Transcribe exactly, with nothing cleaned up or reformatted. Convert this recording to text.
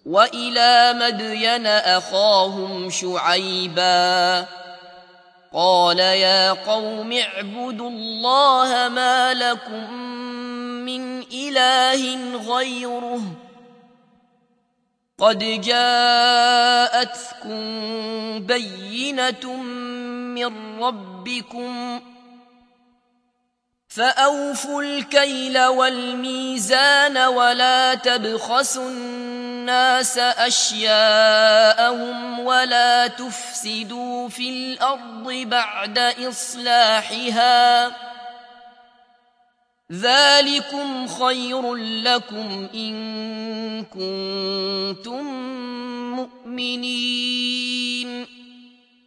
وإلى مدين أخاهم شعيبا قال يا قوم اعبدوا الله ما لكم من إله غيره قد جاءتكم بينة من ربكم فأوفوا الكيل والميزان ولا تبخسوا الناس أشياءهم ولا تفسدوا في الأرض بعد إصلاحها ذلكم خير لكم إن كنتم مؤمنين